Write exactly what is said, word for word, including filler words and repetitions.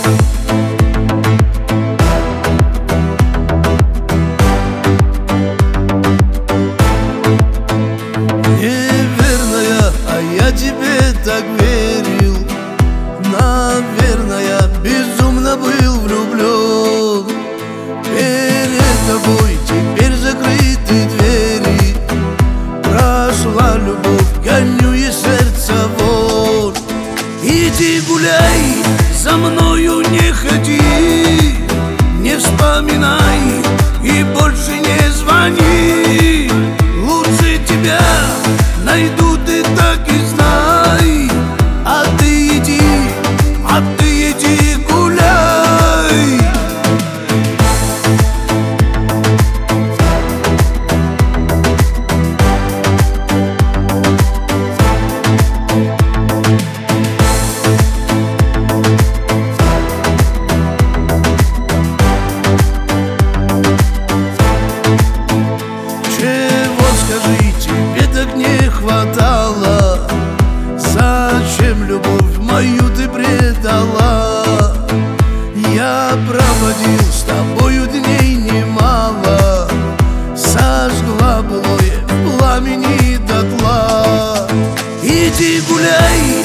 Неверная, а я тебе так верил. Наверное, безумно был влюблен. Перед тобой теперь закрыты двери. Прошла любовь, гоню и сердце вон. Иди гуляй, за мною не ходи, не вспоминай и больше не звони. Лучше тебя найду, ты так и знай. А ты иди, а ты иди гуляй. Скажи, тебе так не хватало? Зачем любовь мою ты предала? Я проводил с тобою дней немало, сожгла былое в пламени дотла. Иди гуляй,